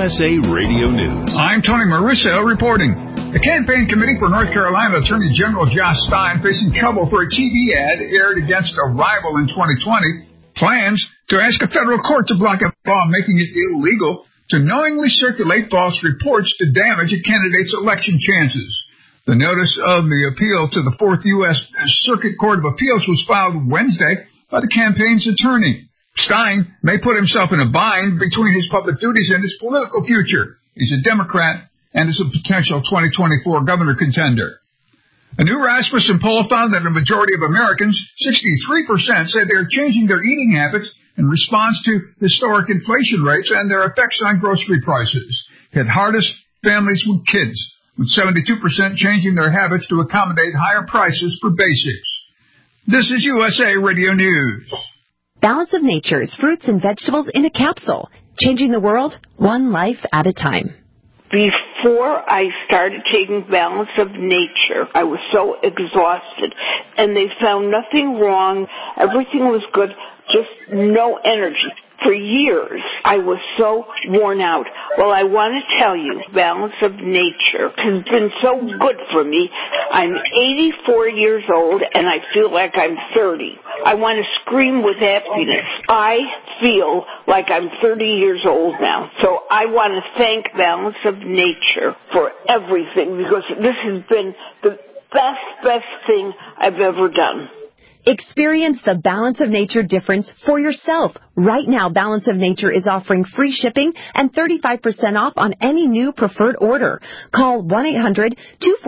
USA Radio News. I'm Tony Maruso reporting. The campaign committee for North Carolina Attorney General Josh Stein, facing trouble for a TV ad aired against a rival in 2020, plans to ask a federal court to block a law making it illegal to knowingly circulate false reports to damage a candidate's election chances. The notice of the appeal to the Fourth U.S. Circuit Court of Appeals was filed Wednesday by the campaign's attorney. Stein may put himself in a bind between his public duties and his political future. He's a Democrat and is a potential 2024 governor contender. A new Rasmussen poll found that a majority of Americans, 63%, say they're changing their eating habits in response to historic inflation rates and their effects on grocery prices. Hit hardest families with kids, with 72% changing their habits to accommodate higher prices for basics. This is USA Radio News. Balance of Nature's fruits and vegetables in a capsule, changing the world one life at a time. Before I started taking Balance of Nature, I was so exhausted, and they found nothing wrong. Everything was good, just no energy. For years, I was so worn out. Well, I want to tell you, Balance of Nature has been so good for me. I'm 84 years old, and I feel like I'm 30. I want to scream with happiness. I feel like I'm 30 years old now. So I want to thank Balance of Nature for everything, because this has been the best thing I've ever done. Experience the Balance of Nature difference for yourself. Right now, Balance of Nature is offering free shipping and 35% off on any new preferred order. Call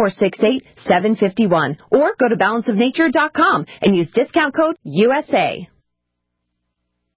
1-800-2468-751 or go to balanceofnature.com and use discount code USA.